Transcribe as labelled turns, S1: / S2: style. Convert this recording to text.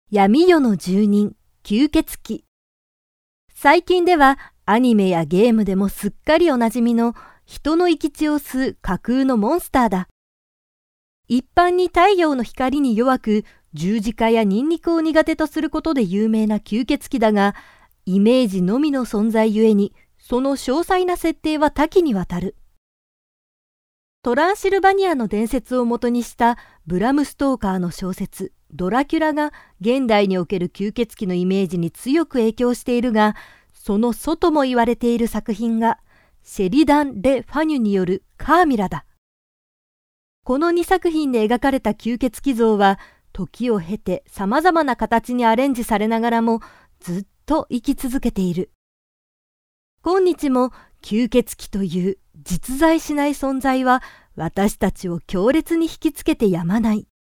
S1: 闇夜の住人、吸血鬼。最近ではアニメやゲームでもすっかりおなじみの人の生き血を吸う架空のモンスターだ。一般に太陽の光に弱く十字架やニンニクを苦手とすることで有名な吸血鬼だが、イメージのみの存在ゆえにその詳細な設定は多岐にわたる。トランシルバニアの伝説をもとにしたブラム・ストーカーの小説ドラキュラが現代における吸血鬼のイメージに強く影響しているが、その祖とも言われている作品がシェリダン・レ・ファニュによるカーミラだ。この2作品で描かれた吸血鬼像は時を経て様々な形にアレンジされながらもずっと生き続けている。今日も吸血鬼という実在しない存在は私たちを強烈に引きつけてやまない。